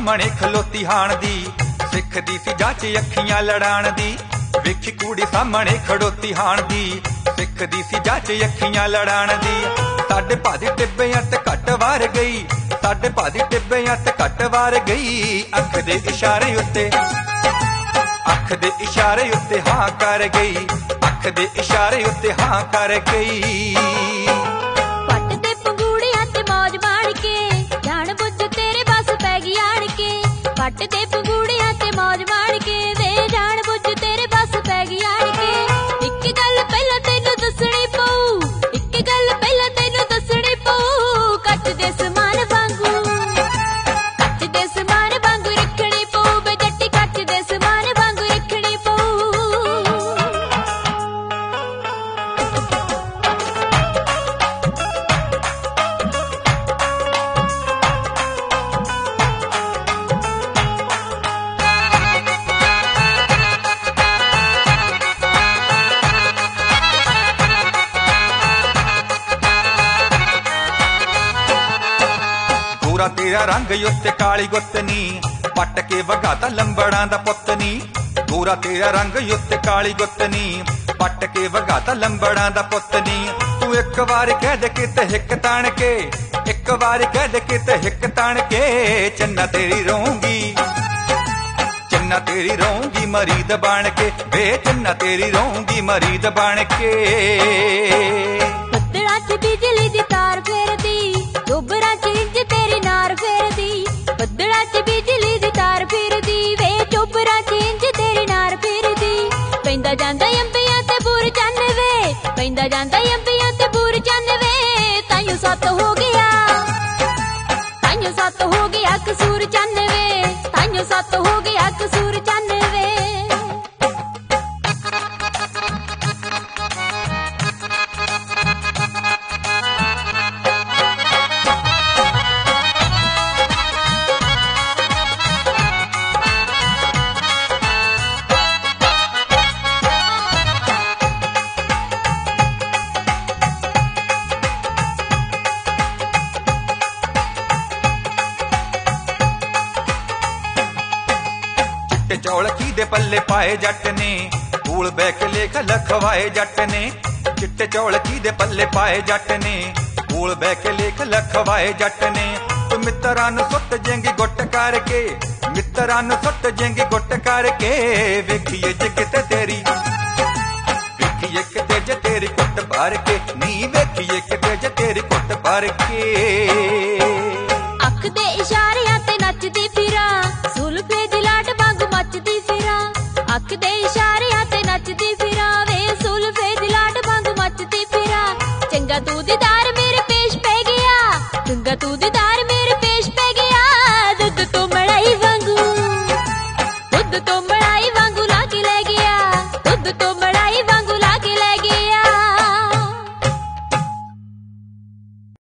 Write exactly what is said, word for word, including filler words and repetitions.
ਸਾਹਮਣੇ ਖਲੋਤੀ ਹਾਣ ਦੀ ਸਿੱਖਦੀ ਸੀ ਜੱਜ ਅੱਖੀਆਂ ਲੜਾਣ ਦੀ। ਵੇਖੀ ਕੁੜੀ ਸਾਹਮਣੇ ਖੜੋਤੀ ਹਾਣ ਦੀ ਸਿੱਖਦੀ ਸੀ ਜੱਜ ਅੱਖੀਆਂ ਲੜਾਣ ਦੀ। ਸਾਡੇ ਭਾਦੀ ਟਿੱਬਿਆਂ ਤੇ ਘੱਟ ਵਾਰ ਗਈ, ਸਾਡੇ ਭਾਦੀ ਟਿੱਬਿਆਂ ਤੇ ਘੱਟ ਵਾਰ ਗਈ। ਅੱਖ ਦੇ ਇਸ਼ਾਰੇ ਉੱਤੇ ਅੱਖ ਦੇ ਇਸ਼ਾਰੇ ਉੱਤੇ ਹਾਂ ਕਰ ਗਈ, ਅੱਖ ਦੇ ਇਸ਼ਾਰੇ ਉੱਤੇ ਹਾਂ ਕਰ ਗਈ। ਪੱਟ ਦੇ ਪੰਗੂੜਿਆਂ ਤੇ ਮੌਜ ਮਾਣ ਕੇ ਜਾਣ ਬੁੱਝ ਤੇਰੇ ਬਸ ਪੈ ਗਈ ਆਣ ਕੇ। ਪੱਟ ਦੇ ਪੰਗੂੜਿਆਂ ਤੇ ਮੌਜ ਮਾਣ ਕੇ ਵੇ ਜਾਣ ਬੁੱਝ ਤੇਰੇ ਬਸ ਪੈ ਗਈ ਆਣ ਕੇ। ਇੱਕ ਗੱਲ ਪਹਿਲਾਂ ਤੈਨੂੰ ਦੱਸਣੀ ਪਊ, ਇੱਕ ਗੱਲ ਪਹਿਲਾਂ ਤੈਨੂੰ ਦੱਸਣੀ ਪਊ। ਕੱਚ ਦੇ ਸਮਾਨ ਵਾਂਗੂ ਕੱਚ ਦੇ ਸਮਾਨ ਵਾਂਗੂ ਰੱਖਣੀ ਪਊ ਵੇ ਜੱਟੀ, ਕੱਚ ਦੇ ਸਮਾਨ ਵਾਂਗੂ ਰੱਖਣੀ ਪਊ। ਗੋਰਾ ਤੇਰਾ ਰੰਗ ਉੱਤੇ ਕਾਲੀ ਗੁੱਤ ਨੀ ਪੱਟ ਕੇ ਵਗਾਤਾ ਲੰਬੜਾਂ ਦਾ ਪੁੱਤ ਨੀ। ਗੋਰਾ ਤੇਰਾ ਰੰਗ ਉੱਤੇ ਕਾਲੀ ਗੁੱਤ ਨੀ ਪੱਟ ਕੇ ਵਗਾਤਾ ਲੰਬੜਾਂ ਦਾ ਪੁੱਤ ਨੀ। ਤੂੰ ਇੱਕ ਵਾਰ ਕਹਿ ਦੇ ਕਿਤੇ ਹਿੱਕ ਤਾਣ ਕੇ, ਇੱਕ ਵਾਰ ਕਹਿ ਦੇ ਕਿਤੇ ਹਿੱਕ ਤਾਣ ਕੇ। ਚੰਨਾ ਤੇਰੀ ਰਹੂੰਗੀ, ਚੰਨਾ ਤੇਰੀ ਰਹੂੰਗੀ ਮਰੀਦ ਬਣ ਕੇ ਵੇ, ਚੰਨਾ ਤੇਰੀ ਰਹੂੰਗੀ ਮਰੀਦ ਬਣ ਕੇ। ਬੱਦਲਾਂ 'ਚ ਬਿਜਲੀ ਦੀ ਤਾਰ ਫੇਰਦੀ, ਚੋਬਰਾਂ 'ਚ ਇੰਜ ਤੇਰੀ ਨਾਰ ਫੇਰਦੀ। ਬੱਦਲਾਂ 'ਚ ਬਿਜਲੀ ਦੀ ਤਾਰ ਫੇਰਦੀ ਵੇ, ਚੋਬਰਾਂ 'ਚ ਇੰਜ ਤੇਰੀ ਨਾਰ ਫੇਰਦੀ। ਪੈਂਦਾ ਜਾਂਦਾ ਅੰਬੀਆਂ ਤੇ ਬੂਰ ਚੰਨ ਵੇ, ਪੈਂਦਾ ਜਾਂਦਾ ਅੰਬੀਆਂ ਤੇ ਬੂਰ ਚੰਨ ਵੇ। ਤਾਈਓ ਸੱਤ ਹੋ ਗਿਆ, ਤਾਈਓ ਸੱਤ ਹੋ ਗਿਆ ਕਸੂਰ ਚੰਨ ਵੇ, ਤਾਈਓ ਸੱਤ ਹੋ ਗਿਆ ਕਸੂਰ ਚੰਨ ਵੇ। ਚਿੱਟੇ ਚੌਲ ਕਿਹਦੇ ਪੱਲੇ ਪਾਏ ਜੱਟ ਨੇ, ਕੋਲ ਬਹਿ ਕੇ ਲੇਖ ਲਖਵਾਏ ਜੱਟ ਨੇ। ਚਿੱਟੇ ਚੌਲ ਕਿਹਦੇ ਪੱਲੇ ਪਾਏ ਜੱਟ ਨੇ, ਕੋਲ ਬਹਿ ਕੇ ਲੇਖ ਲਖਵਾਏ ਜੱਟ ਨੇ। ਤੂੰ ਮਿੱਤਰਾਂ ਨੂੰ ਸੁੱਟ ਜੇਂਗੀ ਗੁੱਟ ਕਰਕੇ, ਮਿੱਤਰਾਂ ਨੂੰ ਸੁੱਟ ਜੇਂਗੀ ਗੁੱਟ ਕਰਕੇ। ਵੇਖੀਏ ਜੇ ਕਿਤੇ ਤੇਰੀ, ਵੇਖੀਏ ਕਿਤੇ ਜੇ ਤੇਰੀ ਕੁੱਟ ਭਰ ਕੇ ਨੀ, ਵੇਖੀਏ ਕਿਤੇ ਜੇ ਤੇਰੀ ਕੁੱਟ ਭਰ ਕੇ। ਅੱਖ ਦੇ ਇਸ਼ਾਰਿਆਂ ਤੇ ਨੱਚਦੀ ਫਿਰਾਂ, ਸੁਲਫੇ ਦੀ ਲਾਟ ਵਾਂਗ ਮੱਚਦੀ ਫਿਰਾਂ। ਅੱਖ ਦੇ ਇਸ਼ਾਰਿਆਂ ਤੇ ਨੱਚਦੀ ਫਿਰਾਂ ਵੇ, ਸੁਲਫੇ ਦੀ ਲਾਟ ਵਾਂਗ ਮੱਚਦੀ ਫਿਰਾਂ। ਚੰਗਾ ਤੂੰ ਦੀਦਾਰ ਮੇਰੇ ਪੇਸ਼ ਪੈ ਗਿਆ, ਚੰਗਾ ਤੂੰ ਦੀਦਾਰ